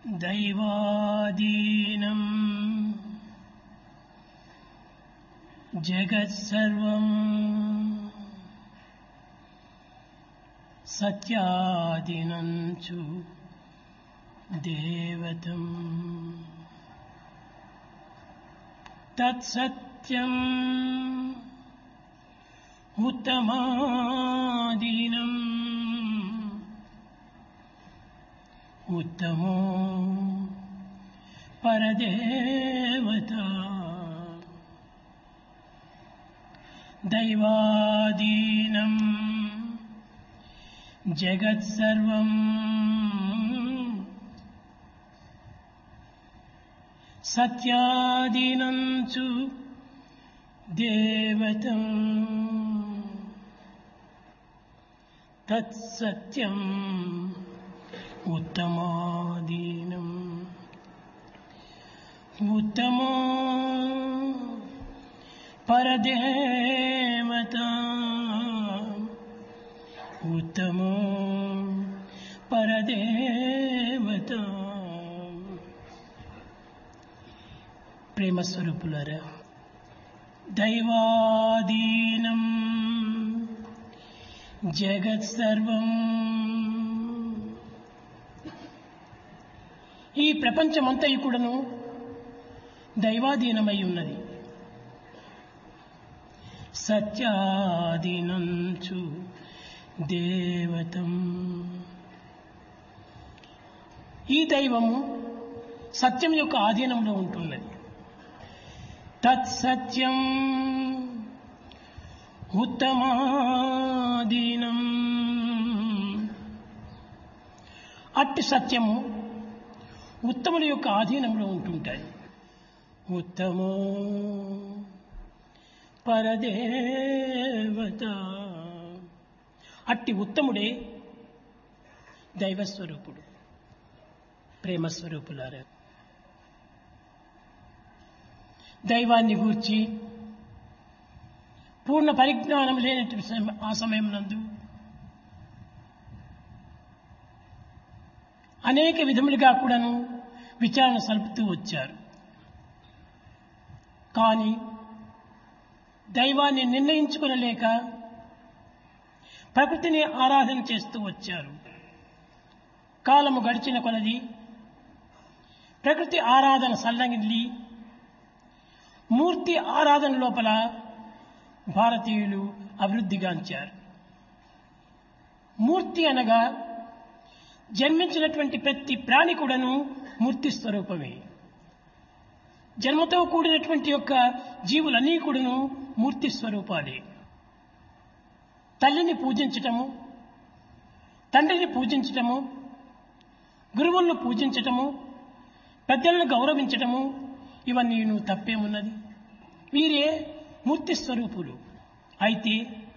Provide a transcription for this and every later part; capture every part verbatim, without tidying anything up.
దైవాధీనం జగత్సర్వం సత్యాధీనంచు దేవతం తత్సత్యం ఉత్తమాధీనం ఉత్తమో పరదేవత దైవాధీనం జగత్సర్వం సత్యాధీనంచు దేవతం తత్సత్యం ఉత్తమాధీనం ఉత్తమో పరదేవత ఉత్తమో పరదేవత. ప్రేమస్వరూపులారా, దైవాధీనం జగత్సర్వం. ఈ ప్రపంచమంతయు కూడాను దైవాధీనమై ఉన్నది. సత్యాధీనంచు దేవతం. ఈ దైవము సత్యం యొక్క ఆధీనంలో ఉంటున్నది. తత్సత్యం ఉత్తమాధీనం. అట్టి సత్యము ఉత్తముల యొక్క ఆధీనంలో ఉంటుంటాయి. ఉత్తమో పరదేవత. అట్టి ఉత్తముడే దైవస్వరూపుడు. ప్రేమస్వరూపులారా, దైవాన్ని గూర్చి పూర్ణ పరిజ్ఞానం లేనటువంటి ఆ సమయం నందు అనేక విధములుగా కూడాను విచారణ సలుపుతూ వచ్చారు. కానీ దైవాన్ని నిర్ణయించుకునలేక ప్రకృతిని ఆరాధన చేస్తూ వచ్చారు. కాలము గడిచిన కొలది ప్రకృతి ఆరాధన సల్లంగిల్లి మూర్తి ఆరాధన లోపల భారతీయులు అభివృద్ధిగాంచారు. మూర్తి అనగా జన్మించినటువంటి ప్రతి ప్రాణి కూడాను మూర్తి స్వరూపమే. జన్మతో కూడినటువంటి యొక్క జీవులన్నీ కూడాను మూర్తి స్వరూపాలే. తల్లిని పూజించటము, తండ్రిని పూజించటము, గురువులను పూజించటము, పెద్దలను గౌరవించటము, ఇవన్నీ తప్పేమున్నది? వీరే మూర్తి స్వరూపులు. అయితే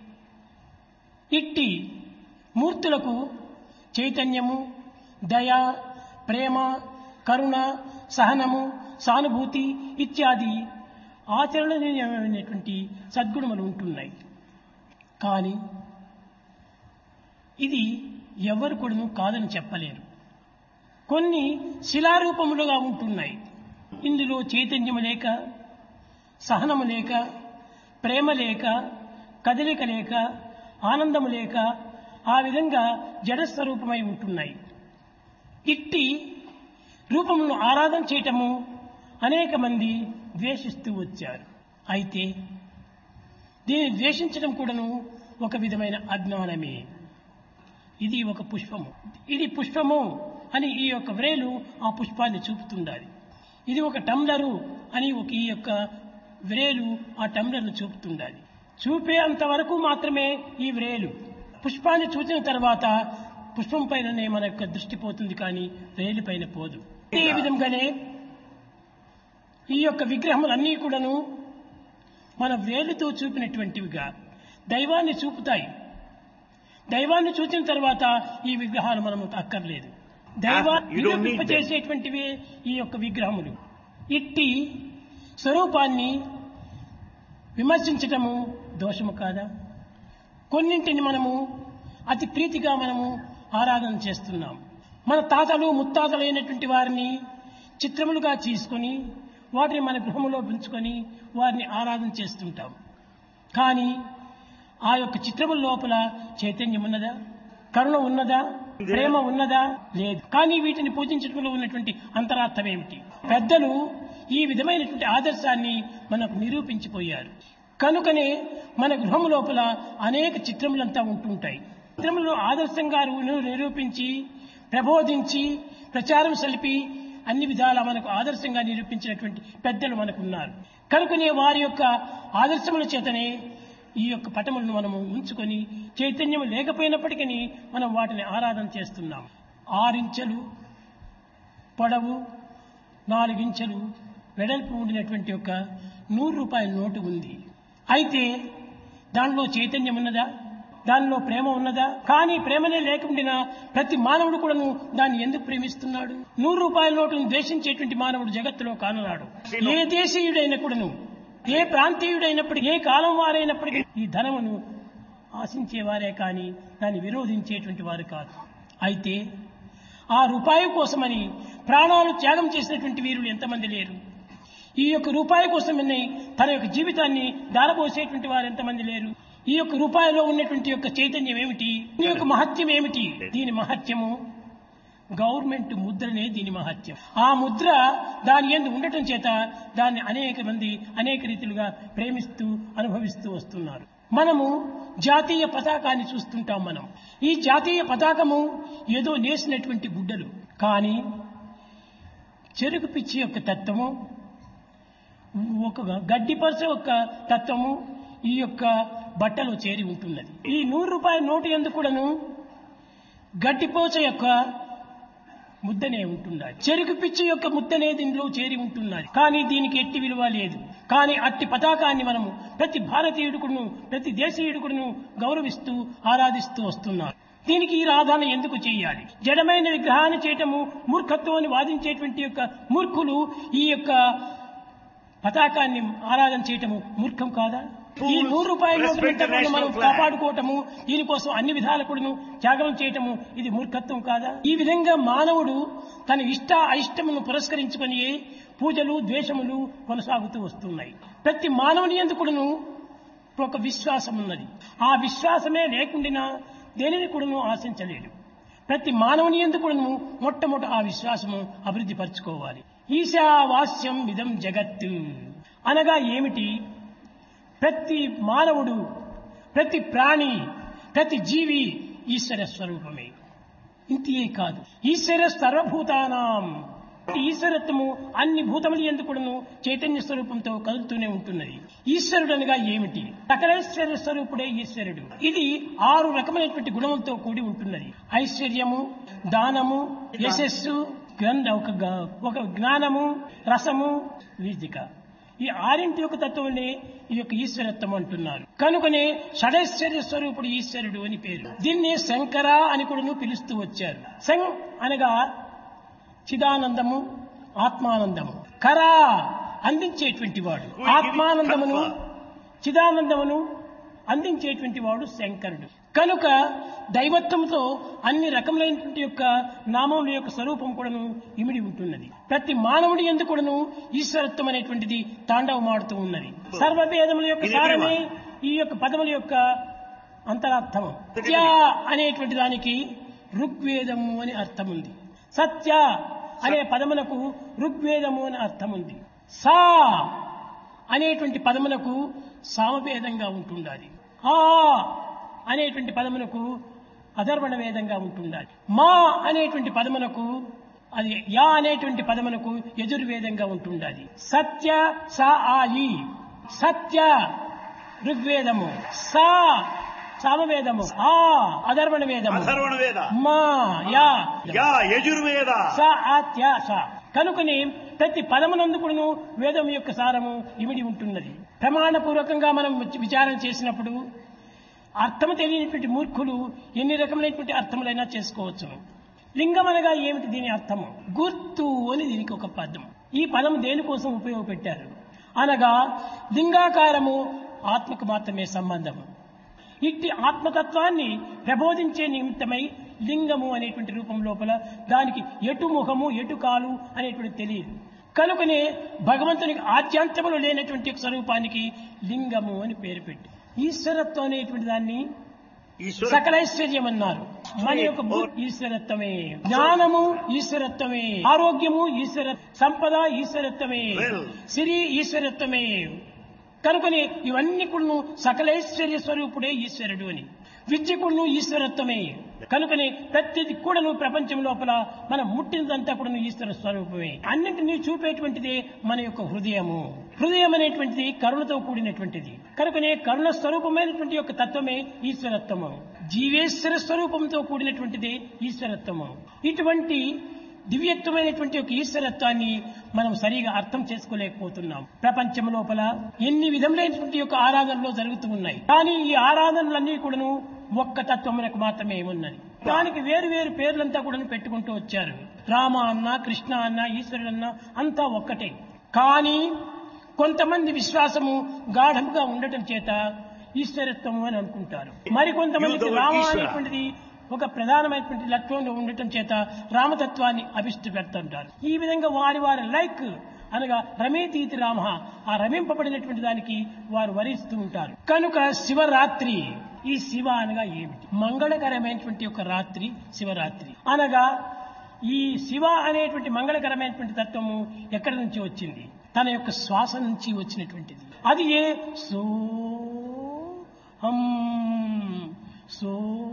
ఇట్టి మూర్తులకు చైతన్యము, దయ, ప్రేమ, కరుణ, సహనము, సానుభూతి ఇత్యాది ఆచరణీయమైనటువంటి సద్గుణములు ఉంటున్నాయి. కానీ ఇది ఎవరు కూడాను కాదని చెప్పలేరు. కొన్ని శిలారూపములుగా ఉంటున్నాయి. ఇందులో చైతన్యము లేక, సహనము లేక, ప్రేమ లేక, కదలిక లేక, ఆనందము లేక ఆ విధంగా జడస్వరూపమై ఉంటున్నాయి. ఇట్టి రూపమును ఆరాధన చేయటము అనేక మంది ద్వేషిస్తూ వచ్చారు. అయితే దీన్ని ద్వేషించడం కూడాను ఒక విధమైన అజ్ఞానమే. ఇది ఒక పుష్పము, ఇది పుష్పము అని ఈ యొక్క వ్రేలు ఆ పుష్పాన్ని చూపుతుండాలి. ఇది ఒక టంబ్లరు అని ఒక ఈ యొక్క వ్రేలు ఆ టంబ్లర్ను చూపుతుండాలి. చూపే అంతవరకు మాత్రమే ఈ వ్రేలు. పుష్పాన్ని చూసిన తర్వాత పుష్పం పైననే మన యొక్క దృష్టి పోతుంది, కానీ వ్రేలు పైన పోదు. ఈ విధంగానే ఈ యొక్క విగ్రహములన్నీ కూడాను మన వ్రేలుతో చూపినటువంటివిగా దైవాన్ని చూపుతాయి. దైవాన్ని చూసిన తర్వాత ఈ విగ్రహాలు మనము అక్కర్లేదు. దైవాన్ని నిరూపింపజేసేటువంటివి ఈ యొక్క విగ్రహములు. ఇట్టి స్వరూపాన్ని విమర్శించటము దోషము కాదా? కొన్నింటిని మనము అతి ప్రీతిగా మనము ఆరాధన చేస్తున్నాం. మన తాతలు ముత్తాతలైనటువంటి వారిని చిత్రములుగా తీసుకొని వాటిని మన గృహంలో పెంచుకొని వారిని ఆరాధన చేస్తుంటాం. కానీ ఆ యొక్క చిత్రముల లోపల చైతన్యం ఉన్నదా, కరుణ ఉన్నదా, ప్రేమ ఉన్నదా? లేదు. కానీ వీటిని పూజించడంలో ఉన్నటువంటి అంతరార్థం ఏమిటి? పెద్దలు ఈ విధమైనటువంటి ఆదర్శాన్ని మనకు నిరూపించిపోయారు. కనుకనే మన గృహం లోపల అనేక చిత్రములంతా ఉంటుంటాయి. చిత్రములను ఆదర్శంగా నిరూపించి ప్రబోధించి ప్రచారం సలిపి అన్ని విధాలా మనకు ఆదర్శంగా నిరూపించినటువంటి పెద్దలు మనకున్నారు. కనుకనే వారి యొక్క ఆదర్శముల చేతనే ఈ యొక్క పటములను మనము ఉంచుకొని చైతన్యం లేకపోయినప్పటికీ మనం వాటిని ఆరాధన చేస్తున్నాం. ఆరించెలు పొడవు, నాలుగించెలు వెడల్పు ఉండినటువంటి ఒక నూరు రూపాయల నోటు ఉంది. అయితే దానిలో చైతన్యం ఉన్నదా, దానిలో ప్రేమ ఉన్నదా? కానీ ప్రేమనే లేకుండా ప్రతి మానవుడు కూడాను దాన్ని ఎందుకు ప్రేమిస్తున్నాడు? నూరు రూపాయల నోటును ద్వేషించేటువంటి మానవుడు జగత్తులో కానరాడు. ఏ దేశీయుడైనా కూడాను, ఏ ప్రాంతీయుడైనప్పటికీ, ఏ కాలం వారైనప్పటికీ ఈ ధనమును ఆశించేవారే కానీ దాన్ని విరోధించేటువంటి వారు కాదు. అయితే ఆ రూపాయి కోసమని ప్రాణాలు త్యాగం చేసినటువంటి వీరులు ఎంతమంది లేరు? ఈ యొక్క రూపాయి కోసమని తన యొక్క జీవితాన్ని దారపోసేటువంటి వారు ఎంతమంది లేరు? ఈ యొక్క రూపాయిలో ఉన్నటువంటి యొక్క చైతన్యం ఏమిటి? దీని యొక్క మహత్యం ఏమిటి? దీని మహత్యము గవర్నమెంట్ ముద్రనే దీని మహత్యం. ఆ ముద్ర దాని యందు ఉండటం చేత దాన్ని అనేక మంది అనేక రీతిలుగా ప్రేమిస్తూ అనుభవిస్తూ వస్తున్నారు. మనము జాతీయ పతాకాన్ని చూస్తుంటాం. మనం ఈ జాతీయ పతాకము ఏదో నేసినటువంటి గుడ్డలు, కానీ చెరుకు పిచ్చి యొక్క తత్వము, ఒక గడ్డి పరస యొక్క తత్వము ఈ యొక్క బట్టలో చేరి ఉంటున్నది. ఈ నూరు రూపాయల నోటు ఎందుకు కూడాను గడ్డిపోచ యొక్క ముద్దనే ఉంటున్నది, చెరుకు పిచ్చి యొక్క ముద్దనే దీనిలో చేరి ఉంటున్నది. కానీ దీనికి ఎట్టి విలువ లేదు. కానీ అట్టి పతాకాన్ని మనము ప్రతి భారతీయుడుకును ప్రతి దేశీయుడుకును గౌరవిస్తూ ఆరాధిస్తూ వస్తున్నారు. దీనికి ఈ రాధాన ఎందుకు చేయాలి? జడమైన విగ్రహాన్ని చేయటము మూర్ఖత్వాన్ని వాదించేటువంటి యొక్క మూర్ఖులు ఈ యొక్క పతాకాన్ని ఆరాధన చేయటము మూర్ఖం కాదా? ఈ నూరు రూపాయల నోటు మనం కాపాడుకోవటము, దీనికోసం అన్ని విధాల కూడా త్యాగం చేయటము ఇది మూర్ఖత్వం కాదా? ఈ విధంగా మానవుడు తన ఇష్ట అయిష్టమును పురస్కరించుకొని పూజలు ద్వేషములు కొనసాగుతూ వస్తున్నాయి. ప్రతి మానవుని యందు కూడాను ఒక విశ్వాసం ఉన్నది. ఆ విశ్వాసమే లేకుండా దేనిని కూడాను ఆశించలేడు. ప్రతి మానవుని యందు కూడాను మొట్టమొదట ఆ విశ్వాసము అభివృద్ధి పరచుకోవాలి. ఈశావాస్యం ఇదం జగత్తు అనగా ఏమిటి? ప్రతి మానవుడు, ప్రతి ప్రాణి, ప్రతి జీవి ఈశ్వర స్వరూపమే. ఇంతే కాదు, ఈశ్వర సర్వభూతానాం. ఈశ్వరత్వము అన్ని భూతములు ఎందుకును చైతన్య స్వరూపంతో కదులుతూనే ఉంటున్నది. ఈశ్వరుడు అనగా ఏమిటి? సకలైశ్వర్య స్వరూపుడే ఈశ్వరుడు. ఇది ఆరు రకమైనటువంటి గుణములతో కూడి ఉంటున్నది. ఐశ్వర్యము, దానము, యశస్సు, గ్రంథ ఒక ఒక జ్ఞానము, రసము, వీజిక. ఈ ఆరింటి యొక్క తత్వమే ఈ యొక్క ఈశ్వరత్వం అంటున్నారు. కనుకనే షడైశ్వర్య స్వరూపుడు ఈశ్వరుడు అని పేరు. దీన్నే శంకర అని కూడా పిలుస్తూ వచ్చారు. సం అనగా చిదానందము, ఆత్మానందము. కరా అందించేటువంటి వాడు, ఆత్మానందమును చిదానందమును అందించేటువంటి వాడు శంకరుడు. కనుక దైవత్వంతో అన్ని రకములైనటువంటి యొక్క నామముల యొక్క స్వరూపం కూడాను ఇమిడి ఉంటున్నది. ప్రతి మానవుడి యందు కూడాను ఈశ్వరత్వం అనేటువంటిది తాండవమాడుతూ ఉన్నది. సర్వవేదముల యొక్క సారమే ఈ యొక్క పదముల యొక్క అంతరార్థము. సత్య అనేటువంటి దానికి ఋగ్వేదము అని అర్థం ఉంది. సత్య అనే పదములకు ఋగ్వేదము అని అర్థం ఉంది. సా అనేటువంటి పదములకు సామవేదంగా ఉంటుండాలి. ఆ అనేటువంటి పదమునకు అధర్వణ వేదంగా ఉంటుండాలి. మా అనేటువంటి పదమునకు అది యా అనేటువంటి పదమునకు యజుర్వేదంగా ఉంటుండాలి. సత్య సా ఆయి, సత్య ఋగ్వేదము, సా సామవేదము, ఆ అధర్వణ వేదము, మా యా యజుర్వేద, సా ఆత్య సా. కనుకనే ప్రతి పదమునందుకును వేదం యొక్క సారము ఇమిడి ఉంటున్నది. ప్రమాణపూర్వకంగా మనం విచారణ చేసినప్పుడు అర్థము తెలియనటువంటి మూర్ఖులు ఎన్ని రకములైనటువంటి అర్థములైనా చేసుకోవచ్చు. లింగం అనగా ఏమిటి? దీని అర్థము గుర్తు అని దీనికి ఒక పదం. ఈ పదం దేనికోసం ఉపయోగపెట్టారు అనగా లింగాకారము ఆత్మకు మాత్రమే సంబంధము. ఇట్టి ఆత్మతత్వాన్ని ప్రబోధించే నిమిత్తమై లింగము అనేటువంటి రూపం లోపల దానికి ఎటు ముఖము ఎటు కాలు అనేటువంటి తెలియదు. కనుకనే భగవంతునికి ఆద్యాంతములు లేనటువంటి స్వరూపానికి లింగము అని పేరు పెట్టి ఈశ్వరత్వం అనేటువంటి దాన్ని సకలైశ్వర్యం అన్నారు. మన యొక్క ఈశ్వరత్వమే, జ్ఞానము ఈశ్వరత్వమే, ఆరోగ్యము ఈశ్వర, సంపద ఈశ్వరత్వమే, సిరి ఈశ్వరత్వమే. కనుకనే ఇవన్నీ కూడా సకలైశ్వర్య స్వరూపుడే ఈశ్వరుడు అని. విద్య కూడా ఈశ్వరత్వమే. కనుకనే ప్రతిది కూడాను ప్రపంచం లోపల మనం ముట్టినదంతా కూడా ఈశ్వర స్వరూపమే. అన్నింటినీ చూపేటువంటిదే మన యొక్క హృదయము. హృదయం అనేటువంటిది కరుణతో కూడినటువంటిది. కనుకనే కరుణ స్వరూపమైనటువంటి యొక్క తత్వమే ఈశ్వరత్వము. జీవేశ్వర స్వరూపంతో కూడినటువంటిదే ఈశ్వరత్వము. ఇటువంటి దివ్యత్వమైనటువంటి ఒక ఈశ్వరత్వాన్ని మనం సరిగా అర్థం చేసుకోలేకపోతున్నాం. ప్రపంచం లోపల ఎన్ని విధములైనటువంటి యొక్క ఆరాధనలు జరుగుతూ ఉన్నాయి. కానీ ఈ ఆరాధనలన్నీ కూడాను ఒక్క తత్వమునకు మాత్రమే ఏమున్నది. దానికి వేరు వేరు పేర్లంతా కూడా పెట్టుకుంటూ వచ్చారు. రామ అన్న, కృష్ణ అన్న, ఈశ్వరుడు అన్న అంతా ఒక్కటే. కానీ కొంతమంది విశ్వాసము గాఢముగా ఉండటం చేత ఈశ్వరత్వము అని అనుకుంటారు. మరి కొంతమందికి రామ అనేటువంటిది ఒక ప్రధానమైనటువంటి లక్ష్యంలో ఉండటం చేత రామతత్వాన్ని అభిష్టి పెడుతుంటారు. ఈ విధంగా వారి వారి లైక్ అనగా రమేతీతి రామ, ఆ రమింపబడినటువంటి దానికి వారు వరిస్తూ ఉంటారు. కనుక శివరాత్రి, ఈ శివ అనగా ఏమిటి? మంగళకరమైనటువంటి ఒక రాత్రి శివరాత్రి అనగా ఈ శివ అనేటువంటి మంగళకరమైనటువంటి తత్వము ఎక్కడి నుంచి వచ్చింది? తన యొక్క శ్వాస నుంచి వచ్చినటువంటిది. అది ఏ సో హం సో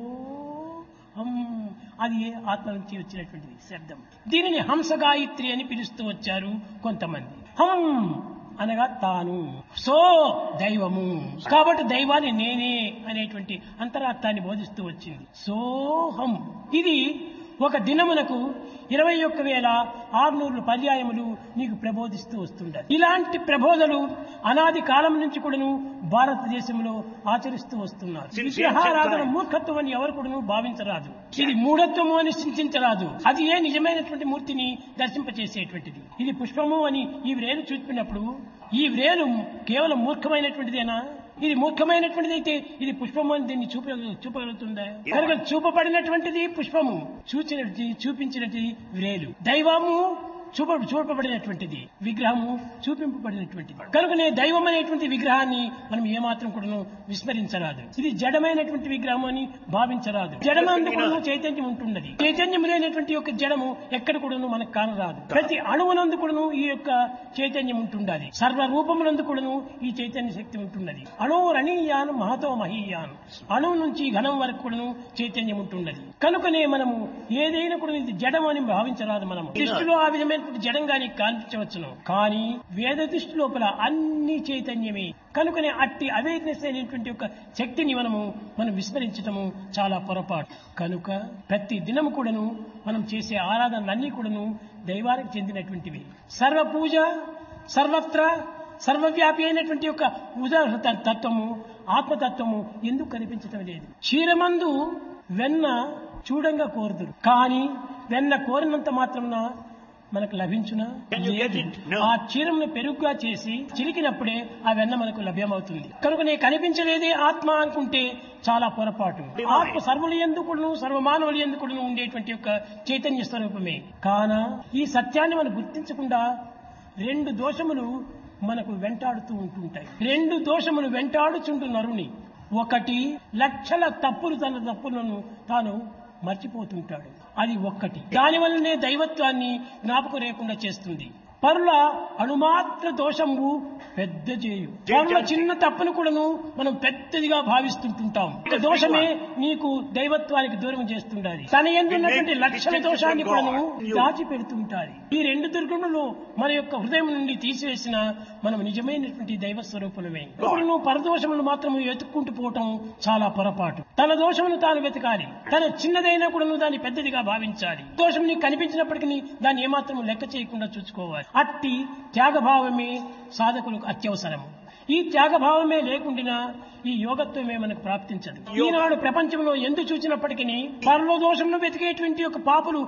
హం, అది ఏ ఆత్మ నుంచి వచ్చినటువంటిది శబ్దం. దీనిని హంస గాయత్రి అని పిలుస్తూ వచ్చారు కొంతమంది. హం అనగా తాను, సో దైవము. కాబట్టి దైవాన్ని నేనే అనేటువంటి అంతరార్థాన్ని బోధిస్తూ వచ్చింది. సోహం. ఇది ఒక దినమునకు ఇరవై ఒక్క వేల ఆరునూరు పర్యాయములు నీకు ప్రబోధిస్తూ వస్తుండాలి. ఇలాంటి ప్రబోధలు అనాది కాలం నుంచి కూడాను భారతదేశంలో ఆచరిస్తూ వస్తున్నారు. విగ్రహారాధన మూర్ఖత్వం అని ఎవరు కూడాను భావించరాదు. ఇది మూఢత్వము అని చింతించరాదు. అది ఏ నిజమైనటువంటి మూర్తిని దర్శింపచేసేటువంటిది. ఇది పుష్పము అని ఈ వ్రేలు చూపినప్పుడు ఈ వ్రేలు కేవలం మూర్ఖమైనటువంటిదేనా? ఇది మూర్ఖమైనటువంటిది అయితే ఇది పుష్పము అని దీన్ని చూప చూపగలుగుతుందా? కనుక చూపబడినటువంటిది పుష్పము, చూచినది చూపించినది వ్రేలు. దైవము చూప చూపబడినటువంటిది, విగ్రహము చూపింపబడినటువంటిది. కనుకనే దైవం అనేటువంటి విగ్రహాన్ని మనం ఏమాత్రం కూడా విస్మరించరాదు. ఇది జడమైనటువంటి విగ్రహం అని భావించరాదు. జడమందు కూడా చైతన్యం ఉంటున్నది. చైతన్యం లేనటువంటి యొక్క జడము ఎక్కడ కూడాను మనకు కానరాదు. ప్రతి అణువునందు కూడాను ఈ యొక్క చైతన్యం ఉంటుండాలి. సర్వ రూపమునందు కూడాను ఈ చైతన్య శక్తి ఉంటున్నది. అణువు రణీయాను మహతో మహీయాను. అణువు నుంచి ఘనం వరకు కూడాను చైతన్యం ఉంటున్నది. కనుకనే మనము ఏదైనా కూడా ఇది జడం అని భావించరాదు. మనము దృష్టిలో ఆ విధమైన జడంగా నీకు కనిపించవచ్చును. కానీ వేద దృష్టి లోపల అన్ని చైతన్యమే. కనుకనే అట్టి అవేర్నెస్ అయినటువంటి యొక్క శక్తిని మనము మనం విస్మరించటము చాలా పొరపాటు. కనుక ప్రతి దినము కూడాను మనం చేసే ఆరాధనలన్నీ కూడాను దైవానికి చెందినటువంటివి. సర్వ పూజ సర్వత్ర సర్వవ్యాపి అయినటువంటి యొక్క ఉదాహరణ తత్వము, ఆత్మతత్వము ఎందుకు కనిపించటం లేదు? క్షీరమందు వెన్న చూడంగా కోరుదురు, కానీ వెన్న కోరినంత మాత్రమున మనకు లభించునా? లేదు. ఆ క్షీరంను పెరుగుగా చేసి చిలికినప్పుడే ఆ వెన్న మనకు లభ్యమవుతుంది. కనుక నేను కనిపించలేదే ఆత్మ అనుకుంటే చాలా పొరపాటు. ఆత్మ సర్వులు ఎందుకును సర్వమానవులు ఎందుకును ఉండేటువంటి యొక్క చైతన్య స్వరూపమే. కాన ఈ సత్యాన్ని మనం గుర్తించకుండా రెండు దోషములు మనకు వెంటాడుతూ ఉంటుంటాయి. రెండు దోషములు వెంటాడుచుంటు నరుని. ఒకటి లక్షల తప్పులు తన తప్పులను తాను మర్చిపోతుంటాడు. అది ఒక్కటి. దానివల్లనే దైవత్వాన్ని జ్ఞాపకం లేకుండా చేస్తుంది. పరుల అణుమాత్ర దోషము పెద్ద చేయు. పరుల చిన్న తప్పును కూడాను మనం పెద్దదిగా భావిస్తుంటుంటాం. దోషమే నీకు దైవత్వానికి దూరం చేస్తుండాలి. తన ఎందున్నటువంటి లక్షల దోషాన్ని కూడాను దాచి పెడుతుంటారు. ఈ రెండు దుర్గుణులు మన యొక్క హృదయం నుండి తీసివేసిన మనం నిజమైనటువంటి దైవ స్వరూపులమే. ఇప్పుడు పరదోషములు మాత్రం వెతుక్కుంటూ పోవటం చాలా పొరపాటు. తన దోషమును తాను వెతకాలి. తన చిన్నదైనా కూడాను దాన్ని పెద్దదిగా భావించాలి. దోషం నీకు కనిపించినప్పటికీ దాన్ని ఏమాత్రం లెక్క చేయకుండా చూసుకోవాలి. అట్టి త్యాగభావమే సాధకులకు అత్యవసరము. ఈ త్యాగభావమే లేకుండా ఈ యోగత్వమే మనకు ప్రాప్తించదు. ఈనాడు ప్రపంచంలో ఎందు చూసినప్పటికీ పరలోదోషంలో వెతికేటువంటి ఒక పాపులు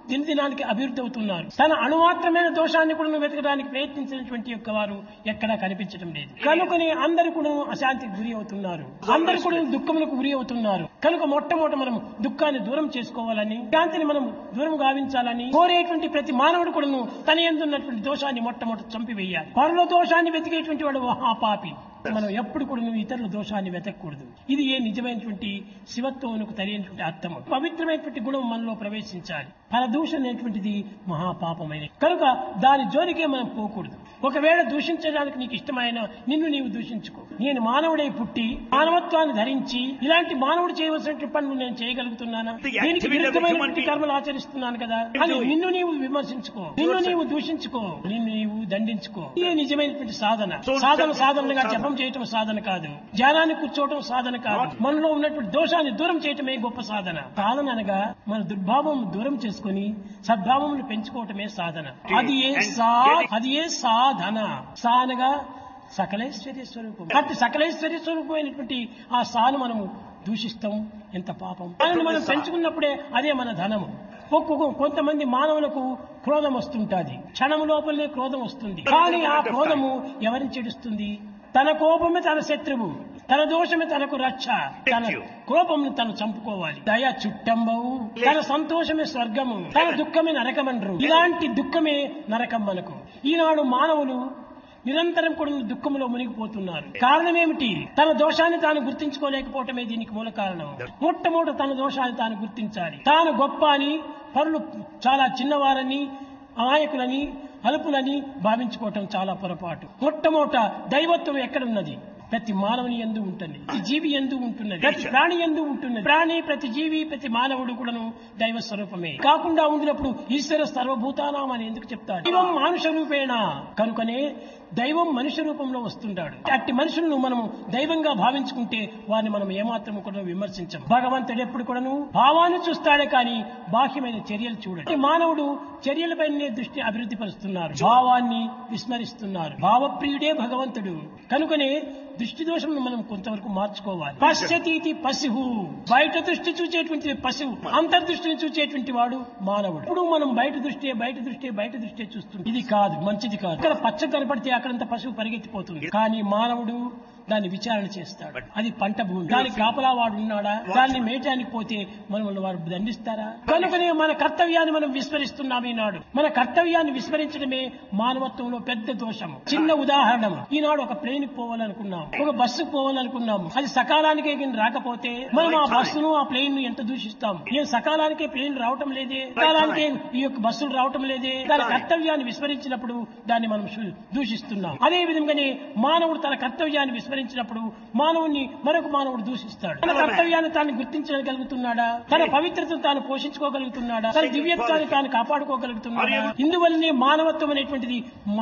దినదినానికి అభివృద్ధి అవుతున్నారు. తన అణుమాత్రమైన దోషాన్ని కూడా వెతకడానికి ప్రయత్నించినటువంటి యొక్క వారు ఎక్కడా కనిపించడం లేదు. కనుకనే అందరూ కూడా అశాంతికి గురి అవుతున్నారు, అందరూ కూడా దుఃఖములకు గురి అవుతున్నారు. కనుక మొట్టమొదట మనం దుఃఖాన్ని దూరం చేసుకోవాలని, శాంతిని మనం దూరం గావించాలని కోరేటువంటి ప్రతి మానవుడు కూడా తన యందు ఉన్నటువంటి దోషాన్ని మొట్టమొదట చంపివేయాలి. పరుల దోషాన్ని వెతికేటువంటి వాడు మహాపాపి. మనం ఎప్పుడు కూడా నువ్వు ఇతరుల దోషాన్ని వెతకూడదు. ఇది ఏ నిజమైనటువంటి శివత్వమునకు తెలియనటువంటి అర్థము. పవిత్రమైనటువంటి గుణం మనలో ప్రవేశించాలి. పరదూషణ అనేటువంటిది మహాపాపమైన కనుక దాని జోలికే మనం పోకూడదు. ఒకవేళ దూషించడానికి నీకు ఇష్టమైన నిన్ను నీవు దూషించుకో. నేను మానవుడై పుట్టి మానవత్వాన్ని ధరించి ఇలాంటి మానవుడు చేయవలసిన పనులు నేను చేయగలుగుతున్నానా? దీనికి విరుద్ధమైనటువంటి కర్మలు ఆచరిస్తున్నాను కదా అని నిన్ను నీవు విమర్శించుకో, నిన్ను నీవు దూషించుకో, నిన్ను నీవు దండించుకో. ఇదే నిజమైనటువంటి సాధన. సాధన సాధనగా జపం చేయటం సాధన కాదు, ధ్యానాన్ని కూర్చోవటం సాధన కాదు. మనలో ఉన్నటువంటి దోషాన్ని దూరం చేయటమే గొప్ప సాధన. సాధన అనగా మన దుర్భావం దూరం చేసుకుని సద్భావమును పెంచుకోవటమే సాధన. అది ఏ సా అది ఏ సాధన. సా అనగా సకలైశ్వర్య స్వరూపం. అట్టి సకలైశ్వర్య స్వరూపమైనటువంటి ఆ సాను మనము దూషిస్తాం. ఎంత పాపం. దానిని మనం పెంచుకున్నప్పుడే అదే మన ధనము. ఒక్కొక్క కొంతమంది మానవులకు క్రోధం వస్తుంటుంది, క్షణం లోపలనే క్రోధం వస్తుంది. కానీ ఆ క్రోధము ఎవరిని చెడుస్తుంది? తన కోపమే తన శత్రువు, తన దోషమే తనకు రక్ష. తన కోపంను తను చంపుకోవాలి. దయ చుట్టంబవు, తన సంతోషమే స్వర్గము, తన దుఃఖమే నరకమనరు. ఇలాంటి దుఃఖమే నరకం మనకు. ఈనాడు మానవులు నిరంతరం కూడా దుఃఖంలో మునిగిపోతున్నారు. కారణం ఏమిటి? తన దోషాన్ని తాను గుర్తించుకోలేకపోవటమే దీనికి మూల కారణం. మొట్టమొదట తన దోషాన్ని తాను గుర్తించాలి. తాను గొప్ప అని, పరులు చాలా చిన్నవారని, అమాయకులని, అలుపులని భావించుకోవటం చాలా పొరపాటు. మొట్టమొదట దైవత్వం ఎక్కడున్నది? ప్రతి మానవుని యందు ఉంటుంది, ప్రతి జీవి యందు ఉంటున్నది, ప్రతి ప్రాణి యందు ఉంటున్నది. ప్రాణి, ప్రతి జీవి, ప్రతి మానవుడు కూడాను దైవ స్వరూపమే. కాకుండా ఉండినప్పుడు ఈశ్వర సర్వభూతానాం అని ఎందుకు చెప్తారు? దైవం మానుష రూపేణ. కనుకనే దైవం మనుష్య రూపంలో వస్తుంటాడు. అట్టి మనుషులను మనము దైవంగా భావించుకుంటే వారిని మనం ఏమాత్రం కూడా విమర్శించం. భగవంతుడు ఎప్పుడు కూడాను భావాన్ని చూస్తాడే కానీ బాహ్యమైన చర్యలు చూడండి. మానవుడు చర్యలపైనే దృష్టి అభివృద్ధి పరుస్తున్నారు, భావాన్ని విస్మరిస్తున్నారు. భావప్రియుడే భగవంతుడు. కనుకనే దృష్టి దోషంను మనం కొంతవరకు మార్చుకోవాలి. పశ్యతీతి పశువు. బయట దృష్టి చూచేటువంటి పశువు, అంతర్దృష్టిని చూచేటువంటి వాడు మానవుడు. ఇప్పుడు మనం బయట దృష్టి బయట దృష్టి బయట దృష్టి చూస్తుంది. ఇది కాదు, మంచిది కాదు. ఇక్కడ పచ్చ కనపడితే అక్కడంత పశువు పరిగెత్తిపోతుంది. కానీ మానవుడు దాన్ని విచారణ చేస్తాడు. అది పంట భూమి, దానికి కాపలా వాడు ఉన్నాడా? దాన్ని మేయటానికి పోతే మనల్ని వారు దండిస్తారా? కనుకనే మన కర్తవ్యాన్ని మనం విస్మరిస్తున్నాం. ఈనాడు మన కర్తవ్యాన్ని విస్మరించడమే మానవత్వంలో పెద్ద దోషం. చిన్న ఉదాహరణ, ఈనాడు ఒక ప్లేన్ పోవాలనుకున్నాం, ఒక బస్సుకు పోవాలనుకున్నాము. అది సకాలానికే రాకపోతే మనం ఆ బస్సును ఆ ప్లేన్ ను ఎంత దూషిస్తాం. ఏం సకాలానికే ప్లేన్ రావటం లేదే, సకాలానికే ఈ యొక్క బస్సులు రావటం లేదే. దాని కర్తవ్యాన్ని విస్మరించినప్పుడు దాన్ని మనం దూషిస్తున్నాం. అదే విధంగానే మానవుడు తన కర్తవ్యాన్ని విస్మరించినప్పుడు మానవుని మరొక మానవుడు దూషిస్తాడు. తన కర్తవ్యాన్ని తాను గుర్తించగలుగుతున్నాడా? తన పవిత్రతను తాను పోషించుకోగలుగుతున్నాడా? తన దివ్యత్వాన్ని తాను కాపాడుకోగలుగుతున్నాడా? ఇందువల్లనే మానవత్వం అనేటువంటిది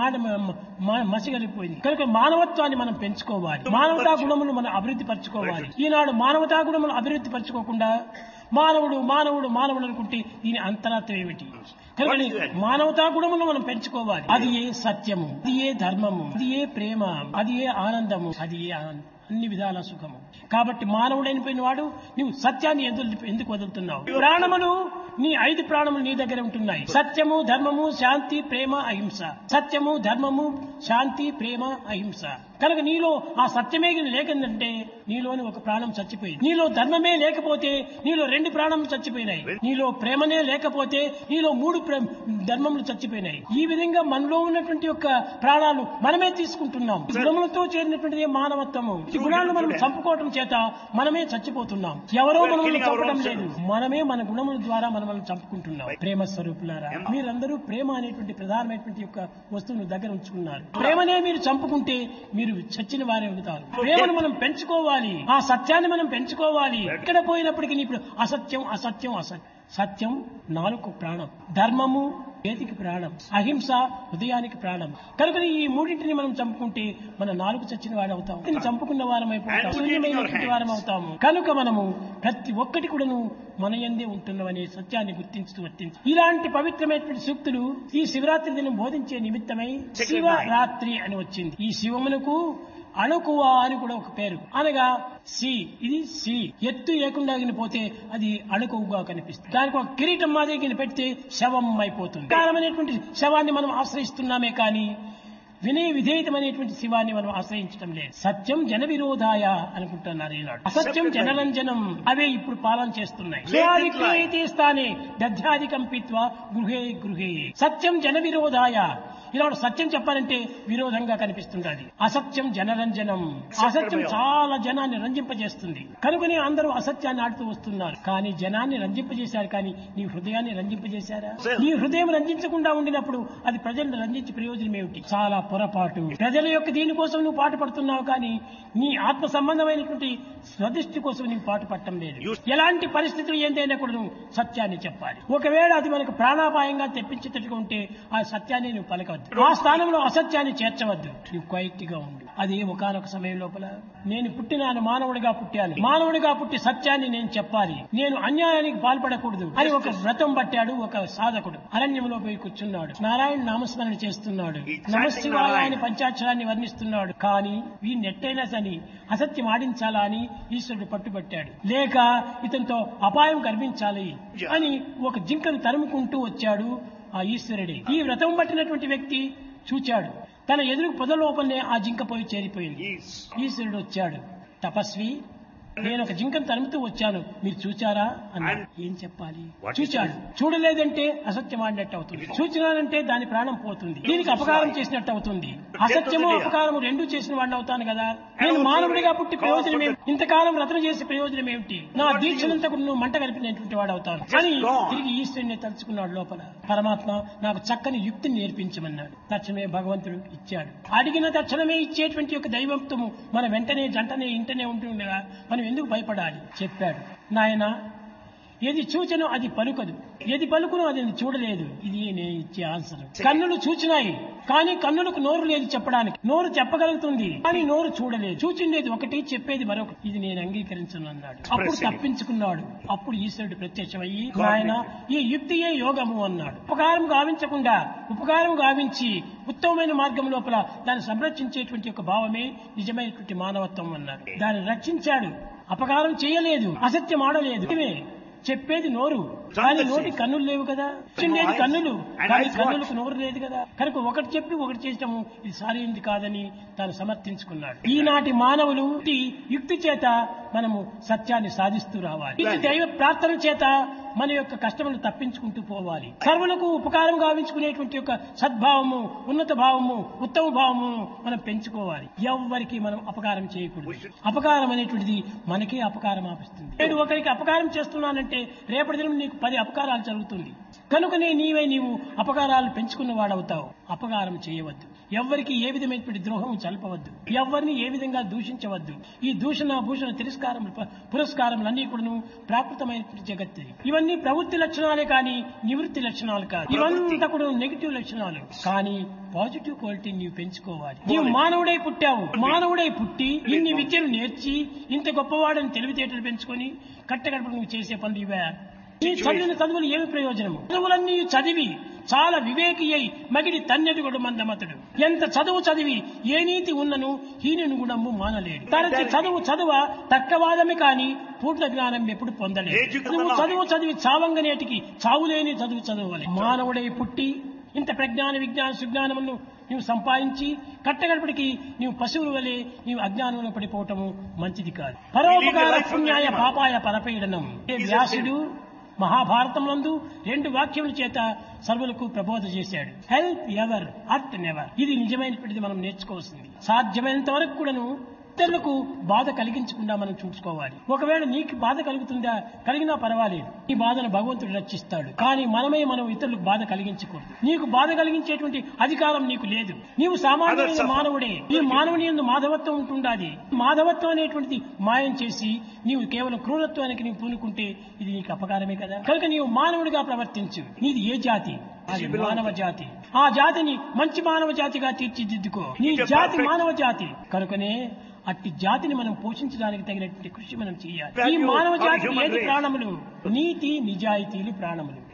మసిగలిపోయింది. కనుక మానవత్వాన్ని మనం పెంచుకోవాలి, మానవతా గుణములు మనం అభివృద్ధి పరచుకోవాలి. ఈనాడు మానవతా గుణములు అభివృద్ధి పరచుకోకుండా మానవుడు మానవుడు మానవుడు అనుకుంటే దీని అంతరార్థం ఏమిటి? కనుక మానవతా గుణములను మనం పెంచుకోవాలి. అది ఏ సత్యము, అది ఏ ధర్మము, అది ఏ ప్రేమ, అది ఏ ఆనందము, అది ఏ అన్ని విధాల సుఖము. కాబట్టి మానవుడైన వాడు నీవు సత్యాన్ని ఎందుకు ఎందుకు వదులుతున్నావు? ప్రాణములు, నీ ఐదు ప్రాణములు నీ దగ్గర ఉంటున్నాయి. సత్యము, ధర్మము, శాంతి, ప్రేమ, అహింస. సత్యము, ధర్మము, శాంతి, ప్రేమ, అహింస. కనుక నీలో ఆ సత్యమే లేకుందంటే నీలోని ఒక ప్రాణం చచ్చిపోయింది. నీలో ధర్మమే లేకపోతే నీలో రెండు ప్రాణములు చచ్చిపోయినాయి. నీలో ప్రేమనే లేకపోతే నీలో మూడు ధర్మములు చచ్చిపోయినాయి. ఈ విధంగా మనలో ఉన్నటువంటి యొక్క ప్రాణాలు మనమే తీసుకుంటున్నాం. గుణములతో చేరినటువంటిది మానవత్వము. ఈ గుణాలను మనం చంపుకోవటం చేత మనమే చచ్చిపోతున్నాం. ఎవరో మనల్ని చంపడం లేదు, మనమే మన గుణముల ద్వారా మనల్ని చంపుకుంటున్నాం. ప్రేమ స్వరూపులారా, మీరందరూ ప్రేమ అనేటువంటి ప్రధానమైనటువంటి యొక్క వస్తువును దగ్గర ఉంచుకున్నారు. ప్రేమనే మీరు చంపుకుంటే మీరు చచ్చిన వారే అవుతారు. ప్రేమను మనం పెంచుకోవాలి, ఆ సత్యాన్ని మనం పెంచుకోవాలి. ఎక్కడ పోయినప్పటికీ ఇప్పుడు అసత్యం అసత్యం అసత్యం. సత్యం నాలుగు ప్రాణం, ధర్మము చేతికి ప్రాణం, అహింస హృదయానికి ప్రాణం. కనుక ఈ మూడింటిని మనం చంపుకుంటే మన నాలుగు చచ్చిన వాడు అవుతాం, చంపుకున్న వారం అయిపోతాం, శూన్యమైనటువంటి వారం అవుతాము. కనుక మనము ప్రతి ఒక్కటి కూడాను మన యందే ఉంటున్నామనే సత్యాన్ని గుర్తించుతూ వర్తించు. ఇలాంటి పవిత్రమైనటువంటి సూక్తులు ఈ శివరాత్రి దినం బోధించే నిమిత్తమై శివరాత్రి అని వచ్చింది. ఈ శివమునకు అణుకువ అని కూడా ఒక పేరు, అనగా సి, ఇది సి ఎత్తు లేకుండా పోతే అది అణుకువగా కనిపిస్తుంది. దానికి ఒక కిరీటం మాదిరి పెడితే శవం అయిపోతుంది. కాలమైనటువంటి శవాన్ని మనం ఆశ్రయిస్తున్నామే కానీ వినయ విధేయతమైనటువంటి శివాన్ని మనం ఆశ్రయించడం లేదు. సత్యం జన విరోధాయ అనుకుంటున్నారు ఈనాడు. అసత్యం జనరంజనం అవే ఇప్పుడు పాలన చేస్తున్నాయి. స్వాధిక్రియతే స్థానే దధ్యాధికం పిత్వా గృహే గృహే. సత్యం జన విరోధాయ, ఈనాడు సత్యం చెప్పాలంటే విరోధంగా కనిపిస్తుంటది. అసత్యం జనరంజనం, అసత్యం చాలా జనాన్ని రంజింపజేస్తుంది. కనుకనే అందరూ అసత్యాన్ని ఆడుతూ వస్తున్నారు. కానీ జనాన్ని రంజింపజేశారు, కానీ నీ హృదయాన్ని రంజింపజేశారా? నీ హృదయం రంజించకుండా ఉండినప్పుడు అది ప్రజలను రంజించే ప్రయోజనం ఏమిటి? చాలా పొరపాటు. ప్రజల యొక్క దీనికోసం నువ్వు పాటు పడుతున్నావు, కానీ నీ ఆత్మ సంబంధమైనటువంటి స్వదృష్టి కోసం నీవు పాటు పడటం లేదు. ఎలాంటి పరిస్థితులు ఏందైనా కూడా నువ్వు సత్యాన్ని చెప్పాలి. ఒకవేళ అది మనకు ప్రాణాపాయంగా తెప్పించేటట్టుగా ఉంటే ఆ సత్యాన్ని నువ్వు పలకవద్దు. ఆ స్థానంలో అసత్యాన్ని చేర్చవద్దు. నువ్వు క్వైట్ గా ఉండు. అది ఒకనొక సమయం లోపల నేను పుట్టినాను, మానవుడిగా పుట్టాను, మానవుడిగా పుట్టి సత్యాన్ని నేను చెప్పాలి, నేను అన్యాయానికి పాల్పడకూడదు అని ఒక వ్రతం పట్టాడు ఒక సాధకుడు. అరణ్యంలో పోయి కూర్చున్నాడు, నారాయణ నామస్మరణ చేస్తున్నాడు, నమశివాయ అని పంచాక్షరాన్ని వర్ణిస్తున్నాడు. కానీ వీడిని ఎట్టైనా సని అసత్యం ఆడించాలా అని ఈశ్వరుడు పట్టుబట్టాడు. లేక ఇతనితో అపాయం కనిపించాలి అని ఒక జింకను తరుముకుంటూ వచ్చాడు ఆ ఈశ్వరుడే. ఈ వ్రతం పట్టినటువంటి వ్యక్తి చూచాడు, తన ఎదురు పొద లోపలనే ఆ జింక పోయి చేరిపోయింది. ఈశ్వరుడు వచ్చాడు, తపస్వి నేను ఒక జింకను తరుముతూ వచ్చాను, మీరు చూచారా అన్నాడు. ఏం చెప్పాలి? చూచాడు. చూడలేదంటే అసత్యం ఆడినట్టు అవుతుంది, చూచినానంటే దాని ప్రాణం పోతుంది, దీనికి అపకారం చేసినట్టు అవుతుంది. అసత్యము అపకారము రెండూ చేసిన వాడిని అవుతాను కదా. నేను మానవుడిగా పుట్టి ప్రయోజనం ఏమిటి? ఇంతకాలం రచన చేసే ప్రయోజనం ఏమిటి? నా దీక్షనంతా కూడా నువ్వు మంట కలిపినటువంటి వాడు అవుతాను అని తిరిగి ఈశ్వరుని తలుచుకున్నాడు. లోపల పరమాత్మ నాకు చక్కని యుక్తిని నేర్పించమన్నాడు. తక్షణమే భగవంతుడు ఇచ్చాడు. అడిగిన తక్షణమే ఇచ్చేటువంటి ఒక దైవత్వము మన వెంటనే జంటనే ఇంటనే ఉంటుండగా మనం ఎందుకు భయపడాలి? చెప్పాడు, నాయన ఏది చూచనో అది పలుకదు, ఏది పలుకునో అది చూడలేదు. ఇది నేను ఇచ్చే ఆన్సర్. కన్నులు చూచినాయి కానీ కన్నులకు నోరు లేదు చెప్పడానికి. నోరు చెప్పగలుగుతుంది కానీ నోరు చూడలేదు. చూచిండేది ఒకటి, చెప్పేది మరొకటి. ఇది నేను అంగీకరించను అన్నాడు. అప్పుడు తప్పించుకున్నాడు. అప్పుడు ఈశ్వరుడు ప్రత్యక్షమయ్యి నాయన ఈ యుక్తియే యోగము అన్నాడు. ఉపకారం గావించకుండా ఉపకారం గావించి ఉత్తమమైన మార్గం లోపల దాన్ని సంరక్షించేటువంటి ఒక భావమే నిజమైనటువంటి మానవత్వం అన్నాడు. దాన్ని రక్షించాడు. అపకారం చేయలేదు, అసత్యం ఆడలేదు. చెప్పేది నోరు కానీ నోటి కన్నులు లేవు కదా. చిన్నది కన్నులు కానీ కన్నులకు నోరు లేదు కదా. కనుక ఒకటి చెప్పి ఒకటి చేసటము ఇది సరైనది కాదని తాను సమర్థించుకున్నాడు. ఈనాటి మానవులు యుక్తి చేత మనము సత్యాన్ని సాధిస్తూ రావాలి. ఇది దైవ ప్రార్థన చేత మన యొక్క కష్టములు తప్పించుకుంటూ పోవాలి. సర్వులకు ఉపకారం గావించుకునేటువంటి యొక్క సద్భావము, ఉన్నత భావము, ఉత్తమ భావము మనం పెంచుకోవాలి. ఎవ్వరికి మనం అపకారం చేయకూడదు. అపకారం అనేటువంటిది మనకే అపకారం ఆపిస్తుంది. నేను ఒకరికి అపకారం చేస్తున్నానంటే రేపటి దినం నీకు పది అపకారాలు జరుగుతుంది. కనుకనే నీవే నీవు అపకారాలు పెంచుకున్న వాడవుతావు. అపకారం చేయవద్దు. ఎవ్వరికి ఏ విధమైనటువంటి ద్రోహం చల్పవద్దు. ఎవరిని ఏ విధంగా దూషించవద్దు. ఈ దూషణ భూషణ తిరస్కారం పురస్కారములన్నీ కూడా ప్రాకృతమైనటువంటి జగత్తు. ఇవన్నీ ప్రవృత్తి లక్షణాలే కానీ నివృత్తి లక్షణాలు కాదు. ఇవంతా కూడా నెగిటివ్ లక్షణాలు. కానీ పాజిటివ్ క్వాలిటీ నీవు పెంచుకోవాలి. నీవు మానవుడై పుట్టావు. మానవుడై పుట్టి ఇన్ని విద్యను నేర్చి ఇంత గొప్పవాడని తెలివితేటలు పెంచుకొని కట్టగడప నువ్వు చేసే పనులు ఇవే. ఈ చదివిన చదువులు ఏమి ప్రయోజనము? చదువులన్నీ చదివి చాలా వివేకి అయి మగిడి తన్నెదుగుడు మందమతుడు. ఎంత చదువు చదివి ఏ నీతి ఉన్నను హీనుని గుణము మానలేడు. తనకి చదువు చదువ తక్కవాదమే కాని పూర్ణ జ్ఞానం ఎప్పుడు పొందలేదు. నువ్వు చదువు చదివి చావంగనేటికి చావులేని చదువు చదవాలి. మానవుడై పుట్టి ఇంత ప్రజ్ఞాన విజ్ఞాన సుజ్ఞానమును నీవు సంపాదించి కట్టగడపడికి నీవు పశువుల వలె నీవు అజ్ఞానంలో పడిపోవటము మంచిది కాదు. పరోపకార పుణ్యాయ పాపాయ పరపీడనం. వ్యాసుడు మహాభారతంలో రెండు వాక్యముల చేత సర్వులకు ప్రబోధ చేశాడు. Help ever, hurt never. ఇది నిజమైనటువంటిది మనం నేర్చుకోవాల్సింది. సాధ్యమైనంత వరకు కూడాను ఇతరులకు బాధ కలిగించకుండా మనం చూసుకోవాలి. ఒకవేళ నీకు బాధ కలుగుతుందా, కలిగినా పర్వాలేదు, ఈ బాధను భగవంతుడు రక్షిస్తాడు. కానీ మనమే మనం ఇతరులకు బాధ కలిగించకూడదు. నీకు బాధ కలిగించేటువంటి అధికారం నీకు లేదు. నీవు సామాన్యమైన మానవుడే. ఈ మానవుని యందు మాధవత్వం ఉంటుండాలి. మాధవత్వం అనేటువంటిది మాయం చేసి నీవు కేవలం క్రూరత్వానికి నీవు పూనుకుంటే ఇది నీకు అపకారమే కదా. కనుక నీవు మానవుడిగా ప్రవర్తించు. నీది ఏ జాతి? అది మానవ జాతి. ఆ జాతిని మంచి మానవ జాతిగా తీర్చిదిద్దుకో. నీ జాతి మానవ జాతి. కనుకనే అట్టి జాతిని మనం పోషించడానికి తగినటువంటి కృషి మనం చేయాలి. ఈ మానవ జాతికి ఏది ప్రాణములు? నీతి నిజాయితీలు ప్రాణములు.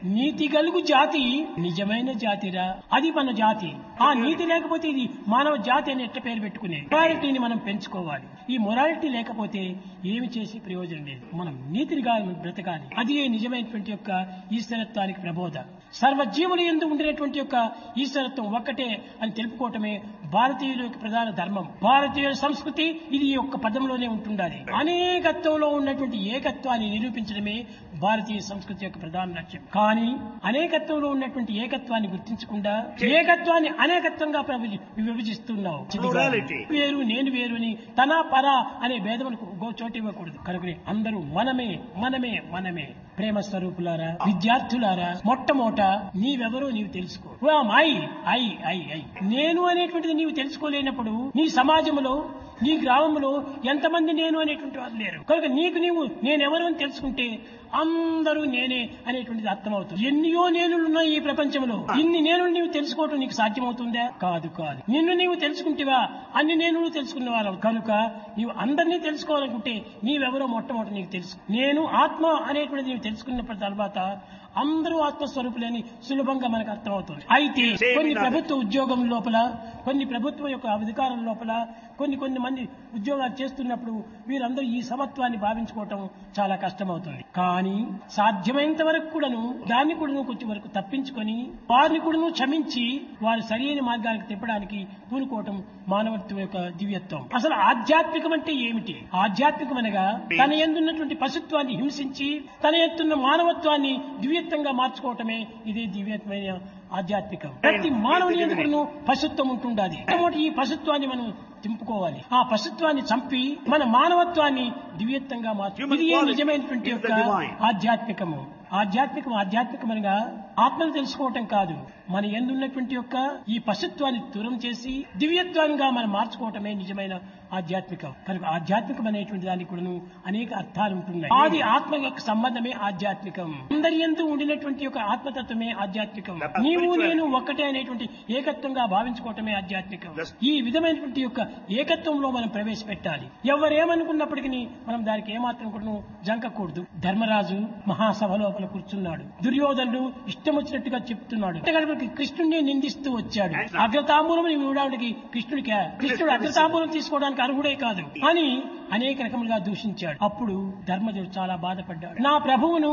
నీతి గలుగు జాతి నిజమైన జాతిరా, అది మన జాతి. ఆ నీతి లేకపోతే ఇది మానవ జాతి అని ఎట్ట పేరు పెట్టుకునే మొరాలిటీని మనం పెంచుకోవాలి. ఈ మొరాలిటీ లేకపోతే ఏమి చేసి ప్రయోజనం లేదు. మనం నీతినిగా బ్రతకాలి. అది నిజమైనటువంటి యొక్క ఈశ్వరత్వానికి ప్రబోధ. సర్వజీవులు యందు ఉండినటువంటి యొక్క ఈశ్వరత్వం ఒక్కటే అని తెలుపుకోవటమే భారతీయుల యొక్క ప్రధాన ధర్మం. భారతీయుల సంస్కృతి ఇది ఈ యొక్క పదంలోనే ఉంటుండాలి. అనేకత్వంలో ఉన్నటువంటి ఏకత్వాన్ని నిరూపించడమే భారతీయ సంస్కృతి యొక్క ప్రధాన లక్ష్యం. కానీ అనేకత్వంలో ఉన్నటువంటి ఏకత్వాన్ని గుర్తించకుండా ఏకత్వాన్ని అనేకత్వంగా ప్రవి- విభజిస్తున్నావు. వేరు నేను వేరు అని తన పర అనే భేదములకు గో చోటు ఇవ్వకూడదు. కనుకనే అందరూ మనమే మనమే మనమే. ప్రేమ స్వరూపులారా, విద్యార్థులారా, మొట్టమొదట నీవెవరో నీవు తెలుసుకో. ఐ ఐ ఐ ఐ నేను అనేటువంటిది నీవు తెలుసుకోలేనప్పుడు నీ సమాజంలో నీ గ్రామంలో ఎంతమంది నేను అనేటువంటి వారు లేరు. కనుక నీకు నీవు నేనెవరు అని తెలుసుకుంటే అందరూ నేనే అనేటువంటిది అర్థమవుతుంది. ఎన్నో నేనులున్నాయి ఈ ప్రపంచంలో. ఇన్ని నేను నీవు తెలుసుకోవటం నీకు సాధ్యమవుతుందా? కాదు కాదు. నిన్ను నీవు తెలుసుకుంటేవా అన్ని నేను తెలుసుకున్నవారు. కనుక నీవు అందరినీ తెలుసుకోవాలనుకుంటే నీవెవరో మొట్టమొదటి నీకు తెలుసు. నేను ఆత్మ అనేటువంటిది నీవు తెలుసుకున్న తర్వాత అందరూ ఆత్మస్వరూపులని సులభంగా మనకు అర్థమవుతుంది. అయితే కొన్ని ప్రభుత్వ ఉద్యోగం లోపల, కొన్ని ప్రభుత్వం యొక్క అధికారం లోపల కొన్ని కొన్ని మంది ఉద్యోగాలు చేస్తున్నప్పుడు వీరందరూ ఈ సమత్వాన్ని భావించుకోవటం చాలా కష్టమవుతుంది. కానీ సాధ్యమైనంత వరకు కూడాను దాన్ని కూడాను కొంచెం వరకు తప్పించుకొని వారిని కూడాను క్షమించి వారు సరైన మార్గానికి తిప్పడానికి పూనుకోవటం మానవత్వం యొక్క దివ్యత్వం. అసలు ఆధ్యాత్మికం అంటే ఏమిటి? ఆధ్యాత్మికం అనగా తన యందున్నటువంటి పశుత్వాన్ని హింసించి తన ఎత్తున్న మానవత్వాన్ని దివ్యత్వంగా మార్చుకోవటమే ఇదే దివ్యత్వమైన ఆధ్యాత్మికం. ప్రతి మానవుని ఎందుకు పశుత్వం ఉంటుండాలి. కాబట్టి ఈ పశుత్వాన్ని మనం తింపుకోవాలి. ఆ పశుత్వాన్ని చంపి మన మానవత్వాన్ని దివ్యత్వంగా మార్చు. ఇది ఏ నిజమైనటువంటి యొక్క ఆధ్యాత్మికము. ఆధ్యాత్మికం ఆధ్యాత్మికమనగా ఆత్మను తెలుసుకోవటం కాదు, మన ఎందున్నటువంటి యొక్క ఈ పశుత్వాన్ని దూరం చేసి దివ్యత్వంగా మనం మార్చుకోవటమే నిజమైన ఆధ్యాత్మికం. కనుక ఆధ్యాత్మికం అనేటువంటి దానికి కూడా అనేక అర్థాలు ఉంటున్నాయి. ఆది ఆత్మ యొక్క సంబంధమే ఆధ్యాత్మికం. అందరి యందు ఉండినటువంటి యొక్క ఆత్మతత్వమే ఆధ్యాత్మికం. నీవు నేను ఒక్కటే అనేటువంటి ఏకత్వంగా భావించుకోవటమే ఆధ్యాత్మికం. ఈ విధమైనటువంటి యొక్క ఏకత్వంలో మనం ప్రవేశపెట్టాలి. ఎవరేమనుకున్నప్పటికీ మనం దానికి ఏమాత్రం కూడా జంకకూడదు. ధర్మరాజు మహాసభ లోపల కూర్చున్నాడు. దుర్యోధనుడు ఇష్టం వచ్చినట్టుగా చెప్తున్నాడు. కృష్ణుడిని నిందిస్తూ వచ్చాడు. అగ్రతాంబూలం ఇవ్వడానికి కృష్ణుడికి కృష్ణుడు అగ్రతాంబూలం తీసుకోవడానికి అర్హుడే కాదు అని అనేక రకములుగా దూషించాడు. అప్పుడు ధర్మజుడు చాలా బాధపడ్డాడు. నా ప్రభువును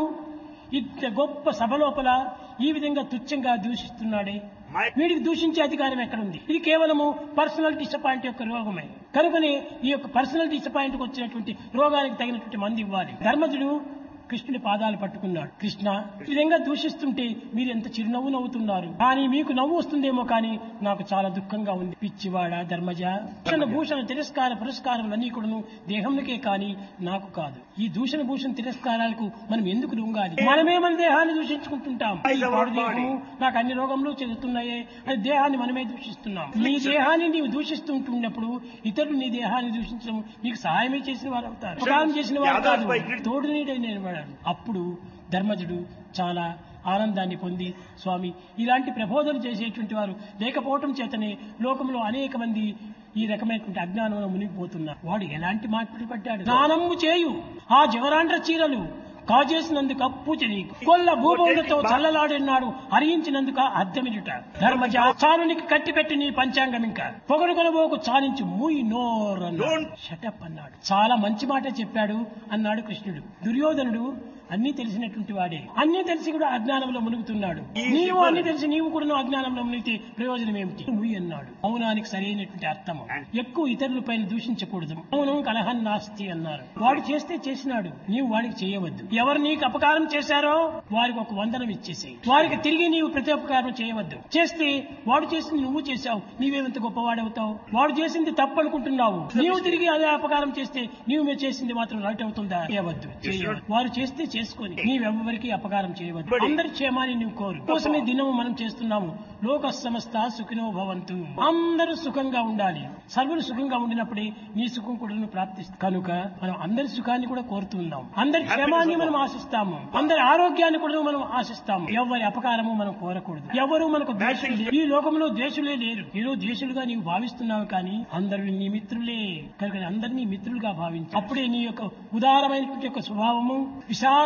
ఇంత గొప్ప సభ లోపల ఈ విధంగా తుచ్చంగా దూషిస్తున్నాడే, వీడికి దూషించే అధికారం ఎక్కడుంది? ఇది కేవలము పర్సనల్ డిసప్పాయింట్ యొక్క రోగమే. కనుకనే ఈ యొక్క పర్సనల్ డిసప్పాయింట్ కు వచ్చినటువంటి రోగానికి తగినటువంటి మందు ఇవ్వాలి. ధర్మజుడు కృష్ణుడి పాదాలు పట్టుకున్నాడు. కృష్ణ, ఈ విధంగా దూషిస్తుంటే మీరు ఎంత చిరునవ్వు నవ్వుతున్నారు, కానీ మీకు నవ్వు వస్తుందేమో కానీ నాకు చాలా దుఃఖంగా ఉంది. పిచ్చివాడ ధర్మజ, భూషణ భూషణ తిరస్కార పురస్కారములన్నీ కూడాను దేహంకే కాని నాకు కాదు. ఈ దూషణ భూషణ తిరస్కారాలకు మనం ఎందుకు లొంగాలి? మనమే మన దేహాన్ని దూషించుకుంటుంటాం. ఈ పాడు దేహము నాకు అన్ని రోగంలో చెందుతున్నాయే అని దేహాన్ని మనమే దూషిస్తున్నాం. నీ దేహాన్ని నీవు దూషిస్తుంటున్నప్పుడు ఇతరులు నీ దేహాన్ని దూషించడం నీకు సహాయమే చేసిన వారు అవుతారు, ఉపకారం చేసిన వారు కాదు, తోడు నీడై నేను. అప్పుడు ధర్మజుడు చాలా ఆనందాన్ని పొంది, స్వామి, ఇలాంటి ప్రబోధన చేసేటువంటి వారు లేకపోవటం చేతనే లోకంలో అనేక మంది ఈ రకమైనటువంటి అజ్ఞానంలో మునిగిపోతున్నారు. వాడు ఎలాంటి మాటలు పడ్డాడు? స్నానము చేయు ఆ జవరాండ్ర చీరలు కాజేసినందుక పూజ నీకు, కొల్ల భూభౌలతో చల్లలాడినాడు హరించినందుక అర్థమిట. ధర్మజ, చాలునికి కట్టి పెట్టి నీ పంచాంగం ఇంకా పొగడు కొనబోకు చాలించి మూయి నోరన్నాడు. షటప్ అన్నాడు. చాలా మంచి మాట చెప్పాడు అన్నాడు కృష్ణుడు. దుర్యోధనుడు అన్ని తెలిసినటువంటి వాడే, అన్ని తెలిసి కూడా అజ్ఞానంలో మునుగుతున్నాడు. నీవు అన్ని తెలిసి నీవు కూడా అజ్ఞానంలో మునిగితే ప్రయోజనం ఏమిటి? మూయి అన్నాడు. మౌనానికి సరైనటువంటి అర్థము. ఎక్కువ ఇతరుల పైన దూషించకూడదు. మౌనం కలహం నాస్తి అన్నారు. వాడు చేస్తే చేసినాడు, నీవు వాడికి చేయవద్దు. ఎవరు నీకు అపకారం చేశారో వారికి ఒక వందనం ఇచ్చేసేయి. వారికి తిరిగి నీవు ప్రతి అపకారం చేయవద్దు. చేస్తే వాడు చేసింది నువ్వు చేశావు, నీవేమంత గొప్పవాడవుతావు. వాడు చేసింది తప్పు అనుకుంటున్నావు, నీవు తిరిగి అదే అపకారం చేస్తే నీవు మీరు చేసింది మాత్రం రైట్ అవుతుందా? చేయవద్దు. వారు చేస్తే చేసుకొని నీవెవ్వరికి అపకారం చేయవద్దు. అందరి క్షేమాన్ని నువ్వు కోరు. కోసమే దినము మనం చేస్తున్నాము. లోక సమస్త సుఖినో భవంతు. అందరూ సుఖంగా ఉండాలి. సర్వులు సుఖంగా ఉండినప్పుడే నీ సుఖం కూడా ప్రాప్తిస్తుంది. కనుక మనం అందరి సుఖాన్ని కూడా కోరుతున్నాం, అందరి క్షేమాన్ని మనం ఆశిస్తాము, అందరి ఆరోగ్యాన్ని కూడా మనం ఆశిస్తాము. ఎవరి అపకారము మనం కోరకూడదు. ఎవరు మనకు ద్వేషులు లేరు. ఈ లోకంలో ద్వేషులే లేరు. ఏదో ద్వేషులుగా నీవు భావిస్తున్నావు కానీ అందరూ నీ మిత్రులే. కనుక అందరినీ మిత్రులుగా భావించు. అప్పుడే నీ యొక్క ఉదారమైనటువంటి యొక్క స్వభావము, విశాల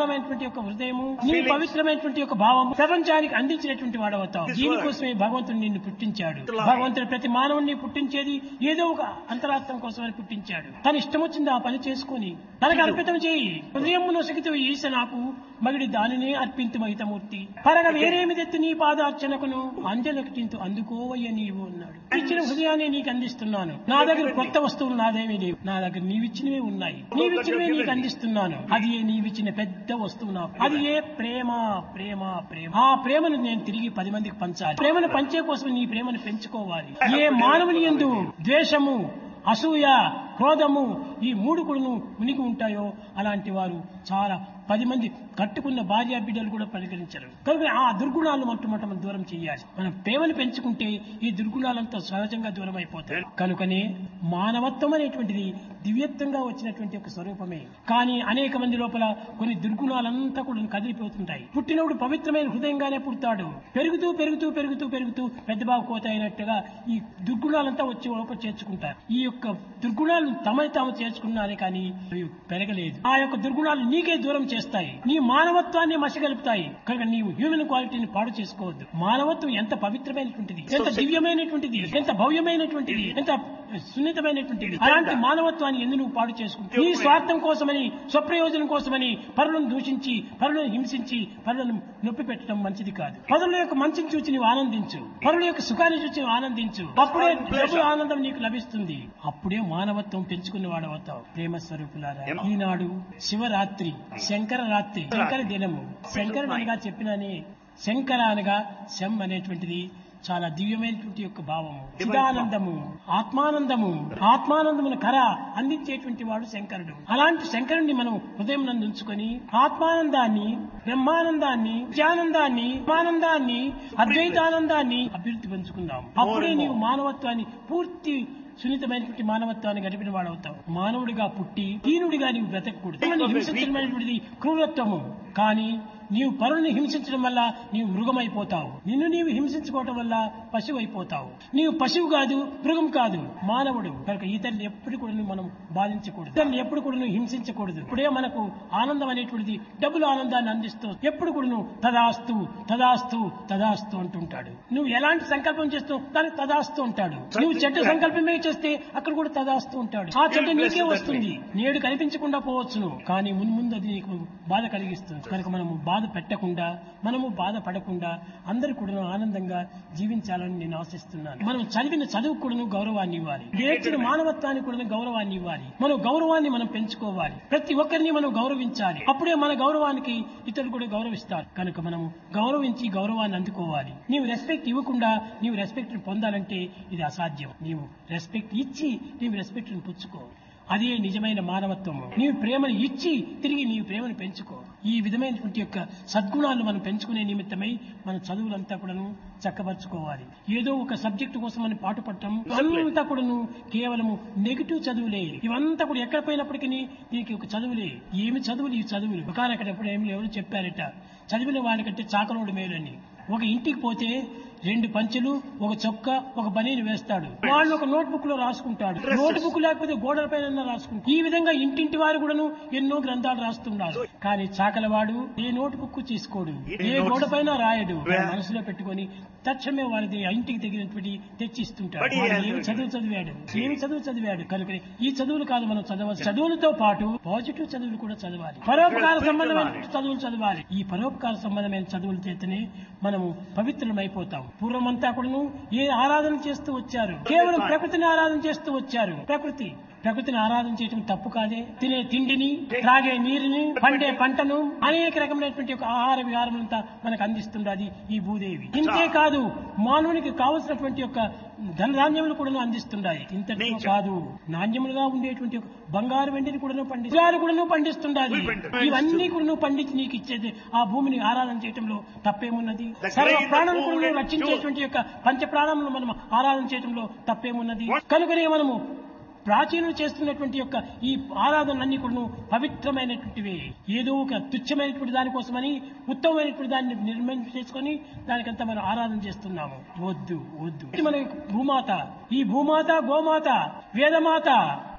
విశాలమైనటువంటి యొక్క హృదయము, నీ పవిత్రమైనటువంటి యొక్క భావం ప్రపంచానికి అందించినటువంటి వాడవుతావు. దీనికోసమే భగవంతుడు నిన్ను పుట్టించాడు. భగవంతుడు ప్రతి మానవుడిని పుట్టించేది ఏదో ఒక అంతరార్థం కోసమని పుట్టించాడు. తన ఇష్టం వచ్చింది ఆ పని చేసుకుని తనకు అర్పితం చేయి. హృదయమును సగిత ఈశ నాకు మగిడి దానినే అర్పింతు మహితమూర్తి పరగ వేరేమిదెత్తి నీ పాదార్చనకును అంజలకింతు అందుకోవయ్య నీవు అన్నాడు. ఇచ్చిన హృదయాన్ని నీకు అందిస్తున్నాను. నా దగ్గర కొత్త వస్తువులు నాదేమీ లేవు. నా దగ్గర నీవిచ్చినవే ఉన్నాయి. నీవిచ్చినవే నీకు అందిస్తున్నాను. అది ఏ నీవిచ్చిన పెద్ద వస్తువు నాకు. అది ఏ ప్రేమ ప్రేమ ప్రేమ. ఆ ప్రేమను నేను తిరిగి పది మందికి పంచాలి. ప్రేమను పంచే కోసం నీ ప్రేమను పెంచుకోవాలి. ఏ మానవుని యందు ద్వేషము, అసూయ, క్రోధము ఈ మూడు కూడా మునిగి ఉంటాయో అలాంటి వారు చాలా పది మంది కట్టుకున్న భార్య బిడ్డలు కూడా పరిగణించరు. కనుక ఆ దుర్గుణాలను మొట్టమొదట మనం దూరం చేయాలి. మనం ప్రేమను పెంచుకుంటే ఈ దుర్గుణాలంతా సహజంగా దూరం అయిపోతాయి. కనుకనే మానవత్వం అనేటువంటిది దివ్యత్వంగా వచ్చినటువంటి ఒక స్వరూపమే. కానీ అనేక మంది లోపల కొన్ని దుర్గుణాలంతా కూడా కదిలిపోతుంటాయి. పుట్టినప్పుడు పవిత్రమైన హృదయంగానే పుడతాడు. పెరుగుతూ పెరుగుతూ పెరుగుతూ పెరుగుతూ పెద్ద బాబు కోత అయినట్టుగా ఈ దుర్గుణాలంతా వచ్చి లోపల చేర్చుకుంటారు. ఈ యొక్క దుర్గుణాలు తమని తాము చేర్చుకున్నారే కానీ అవి పెరగలేదు. ఆ యొక్క దుర్గుణాలు నీకే దూరం చేస్తాయి. నీ మానవత్వాన్ని మసిగలుపుతాయి. కనుక నీవు హ్యూమన్ క్వాలిటీని పాడు చేసుకోవద్దు. మానవత్వం ఎంత పవిత్రమైనటువంటిది, ఎంత దివ్యమైనటువంటిది, ఎంత భవ్యమైనటువంటిది, ఎంత సున్నితమైనటువంటిది. అలాంటి మానవత్వాన్ని ఎందుకు నువ్వు పాడు చేసుకుంటావు? నీ స్వార్థం కోసమని, స్వప్రయోజనం కోసమని పరులను దూషించి, పరులను హింసించి, పరులను నొప్పి పెట్టడం మంచిది కాదు. పరుల యొక్క మంచిని చూచి నీవు ఆనందించు. పరుల యొక్క సుఖాన్ని చూచి ఆనందించు. అప్పుడే డబ్బు ఆనందం నీకు లభిస్తుంది. అప్పుడే మానవత్వం పెంచుకున్న వాడవుతావు. ప్రేమ స్వరూపులారా, ఈనాడు శివరాత్రి, శంకర రాత్రి, శంకర దినము. శంకరుడు అనగా చెప్పినానే, శంకర అనగా శం అనేటువంటిది చాలా దివ్యమైనటువంటి యొక్క భావము, చిదానందము, ఆత్మానందము. ఆత్మానందమును కర అందించేటువంటి వాడు శంకరుడు. అలాంటి శంకరుణ్ణి మనం హృదయం నందు ఉంచుకొని ఆత్మానందాన్ని, బ్రహ్మానందాన్ని, నిత్యానందాన్ని, ఆనందాన్ని, అద్వైతానందాన్ని అభివృద్ధి పెంచుకుందాం. అప్పుడే నీవు మానవత్వాన్ని పూర్తి సున్నితమైనటువంటి మానవత్వాన్ని గడిపిన వాడవుతావు. మానవుడిగా పుట్టి దీనుడిగా నీవు బ్రతకూడదు. హింసించడమైనటువంటిది క్రూరత్వము. కానీ నీవు పరుల్ని హింసించడం వల్ల నీవు మృగమైపోతావు. నిన్ను నీవు హింసించుకోవటం వల్ల పశువు అయిపోతావు. నీవు పశువు కాదు, మృగం కాదు, మానవుడు. కనుక ఇతరులు ఎప్పుడు కూడా మనం బాధించకూడదు. ఇతరులు ఎప్పుడు కూడా హింసించకూడదు. ఇప్పుడే మనకు ఆనందం అనేటువంటిది డబ్బులు ఆనందాన్ని అందిస్తూ ఎప్పుడు కూడా తదాస్తు తదాస్తు తదాస్తు అంటుంటాడు. నువ్వు ఎలాంటి సంకల్పం చేస్తావు దానికి తదాస్తు ఉంటాడు. నువ్వు చెడ్డ సంకల్పమే చేస్తే అక్కడ కూడా తదాస్తు ఉంటాడు. ఆ చెడ్డ నీకే వస్తుంది. నేడు కనిపించకుండా పోవచ్చును, కానీ మున్ముందు అది నీకు బాధ కలిగిస్తుంది. కనుక మనము బాధ పెట్టకుండా, మనము బాధపడకుండా అందరూ కూడా ఆనందంగా జీవించాలని నేను ఆశిస్తున్నాను. మనం చదివిన చదువు కూడా గౌరవాన్ని ఇవ్వాలి. నేర్చిన మానవత్వానికి కూడా గౌరవాన్ని ఇవ్వాలి. మన గౌరవాన్ని మనం పెంచుకోవాలి. ప్రతి ఒక్కరిని మనం గౌరవించాలి. అప్పుడే మన గౌరవానికి ఇతరులు కూడా గౌరవిస్తారు. కనుక మనము గౌరవించి గౌరవాన్ని అందుకోవాలి. నీవు రెస్పెక్ట్ ఇవ్వకుండా నీవు రెస్పెక్ట్ పొందాలంటే ఇది అసాధ్యం. నీవు రెస్పెక్ట్ ఇచ్చి నీవు రెస్పెక్ట్ పుచ్చుకో. అదే నిజమైన మానవత్వము. నీవు ప్రేమను ఇచ్చి తిరిగి నీవు ప్రేమను పెంచుకో. ఈ విధమైనటువంటి యొక్క సద్గుణాలను మనం పెంచుకునే నిమిత్తమై మన చదువులంతా కూడాను చక్కబరుచుకోవాలి. ఏదో ఒక సబ్జెక్టు కోసం మనం పాటుపడటం అంతా కూడాను కేవలము నెగిటివ్ చదువులే. ఇవంతా కూడా ఎక్కడ పోయినప్పటికీ నీకు ఒక చదువులే. ఏమి చదువులు ఈ చదువులు ఒకనక్కడ ఏమి ఎవరు చెప్పారట, చదివిన వాడికంటే చాకలోడు మేలని. ఒక ఇంటికి పోతే రెండు పంచెలు, ఒక చొక్క, ఒక బనీని వేస్తాడు. వాళ్ళు ఒక నోట్ బుక్ లో రాసుకుంటాడు. నోట్ బుక్ లేకపోతే గోడల పైన రాసుకుంటాడు. ఈ విధంగా ఇంటింటి వారు కూడాను ఎన్నో గ్రంథాలు రాస్తున్నారు. కానీ చాకలవాడు ఏ నోట్ బుక్ తీసుకోడు, ఏ గోడ పైన రాయడు. మనసులో పెట్టుకొని తక్షణమే వారిది ఇంటికి తగినటువంటి తెచ్చిస్తుంటాడు. ఏమి చదువు చదివాడు, ఏమి చదువు చదివాడు. కనుక ఈ చదువులు కాదు మనం చదవాలి. చదువులతో పాటు పాజిటివ్ చదువులు కూడా చదవాలి. పరోపకార సంబంధమైన చదువులు చదవాలి. ఈ పరోపకార సంబంధమైన చదువుల చేతనే మనము పవిత్రమైపోతాం. పూర్వమంతా కూడాను ఏ ఆరాధన చేస్తూ వచ్చారు? కేవలం ప్రకృతిని ఆరాధన చేస్తూ వచ్చారు. ప్రకృతి ప్రకృతిని ఆరాధన చేయడం తప్పు కాదే. తినే తిండిని, త్రాగే నీరుని, పండే పంటను, అనేక రకమైనటువంటి ఒక ఆహార విహారమంతా మనకు అందిస్తున్నది ఈ భూదేవి. ఇంతే కాదు, మానవునికి కావలసినటువంటి యొక్క ధనధాన్యములు కూడా అందిస్తున్నాయి. ఇంతటి కాదు, నాణ్యములుగా ఉండేటువంటి బంగారు వెండిని కూడా పండిస్తారు కూడా పండిస్తుండాలి. ఇవన్నీ కూడా పండించి నీకు ఇచ్చేది ఆ భూమిని ఆరాధన చేయడంలో తప్పేమున్నది? సర్వ ప్రాణం కూడా రక్షించేటువంటి యొక్క పంచ ప్రాణములను మనం ఆరాధన చేయడంలో తప్పేమున్నది? కనుకనే మనము ప్రాచీనులు చేస్తున్నటువంటి యొక్క ఈ ఆరాధనలన్నీ కూడా పవిత్రమైనటువంటివి. ఏదో ఒక తుచ్చమైనటువంటి దానికోసమని ఉత్తమమైనటువంటి దాన్ని నిర్మాణం చేసుకొని దానికంతా మనం ఆరాధన చేస్తున్నాము. వద్దు వద్దు. ఇది మన భూమాత, ఈ భూమాత, గోమాత, వేదమాత,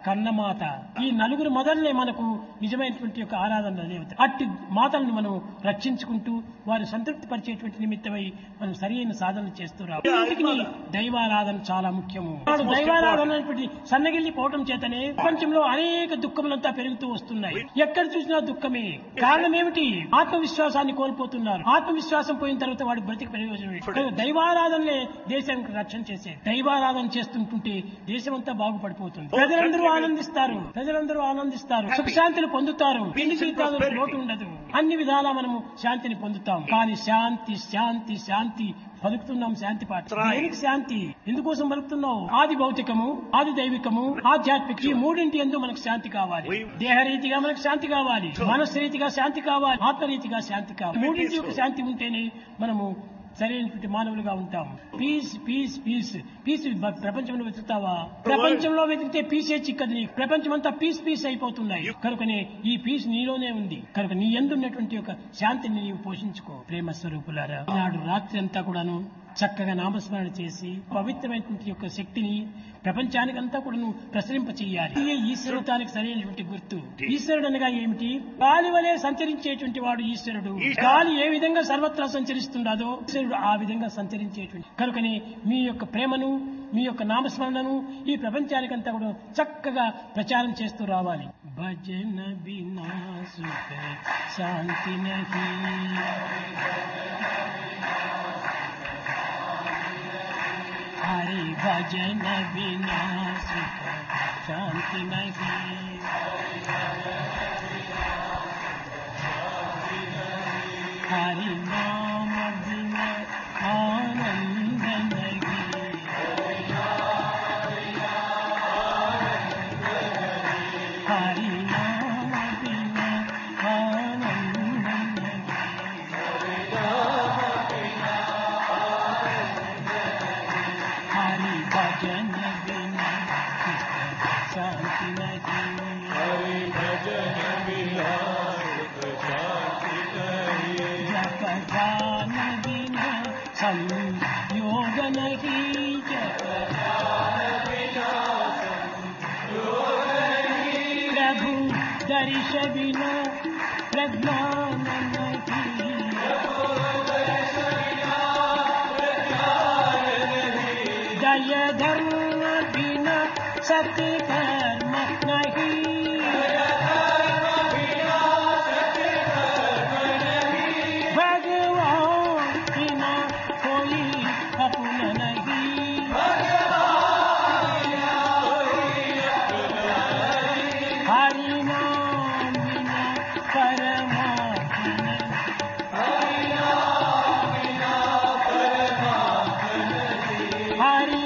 కన్నమాత. ఈ నలుగురు మొదలనే మనకు నిజమైనటువంటి యొక్క ఆరాధన దేవత. అట్టి మాతలను మనం రక్షించుకుంటూ వారు సంతృప్తి పరిచేటువంటి నిమిత్తమై మనం సరైన సాధన చేస్తూ రావాలి. దైవారాధన చాలా ముఖ్యము. దైవారాధన అనేటువంటి సన్నగిల్లి పోవటం చేతనే ప్రపంచంలో అనేక దుఃఖములంతా పెరుగుతూ వస్తున్నాయి. ఎక్కడ చూసినా దుఃఖమే. కారణం ఏమిటి? ఆత్మవిశ్వాసాన్ని కోల్పోతున్నారు. ఆత్మవిశ్వాసం పోయిన తర్వాత వాడు బ్రతికి ప్రయోజనం. దైవారాధనలే దేశానికి రక్షణ చేసే. దైవారాధన చేస్తుంటుంటే దేశమంతా బాగుపడిపోతుంది. ప్రజలందరూ ఆనందిస్తారు. ప్రజలందరూ ఆనందిస్తారు. సుఖశాంతిని పొందుతారు. పెళ్లి జీవితాలకు లోటు ఉండదు. అన్ని విధాలా మనము శాంతిని పొందుతాం. కానీ శాంతి శాంతి శాంతి పలుకుతున్నాం. శాంతి పాట. దేనికి శాంతి? ఎందుకోసం పలుకుతున్నావు? ఆది భౌతికము, ఆది దైవికము, ఆధ్యాత్మిక ఈ మూడింటి ఎందు మనకు శాంతి కావాలి. దేహరీతిగా మనకు శాంతి కావాలి. మనస్సు రీతిగా శాంతి కావాలి. ఆత్మరీతిగా శాంతి కావాలి. మూడింటి యొక్క శాంతి ఉంటేనే మనము సరైనటువంటి మానవులుగా ఉంటాం. పీస్ పీస్ పీస్ పీస్ ప్రపంచంలో వెతుకుతావా? ప్రపంచంలో వెతికితే పీసే చిక్కది నీకు. ప్రపంచం అంతా పీస్ పీస్ అయిపోతున్నాయి. కనుకనే ఈ పీస్ నీలోనే ఉంది. కనుక నీ యందున్నటువంటి ఒక శాంతిని నీవు పోషించుకో. ప్రేమ స్వరూపులారా, ఈనాడు రాత్రి అంతా కూడాను చక్కగా నామస్మరణ చేసి పవిత్రమైనటువంటి యొక్క శక్తిని ప్రపంచానికంతా కూడా నువ్వు ప్రసరింప చెయ్యాలి. ఇదే ఈశ్వరుతానికి సరైనటువంటి గుర్తు. ఈశ్వరుడు అనగా ఏమిటి? గాలి వలె సంచరించేటువంటి వాడు ఈశ్వరుడు. గాలి ఏ విధంగా సర్వత్రా సంచరిస్తుండదో ఈశ్వరుడు ఆ విధంగా సంచరించేటువంటి. కనుకనే మీ యొక్క ప్రేమను, మీ యొక్క నామస్మరణను ఈ ప్రపంచానికంతా కూడా చక్కగా ప్రచారం చేస్తూ రావాలి. భజన బినా సుఖ శాంతి నహీ, హరి భజన బినా సుఖ శాంతి నహీ, హరి నామ బినా ఆనంద నహీ, హరి నామ బినా ఆనంద నహీ, హరి భజన బినా శాంతి నహీ, हरि भजन बिना सुख शांति नहीं, जप ध्यान बिना संयोग नहीं, जप प्रभु दर्श बिना प्रज्ञान नहीं, दय धर्म बिना सत्य कर्म नहीं, भगवान बिना कोई अपना नहीं, हरि नाम बिना परमात्मा नहीं, हरि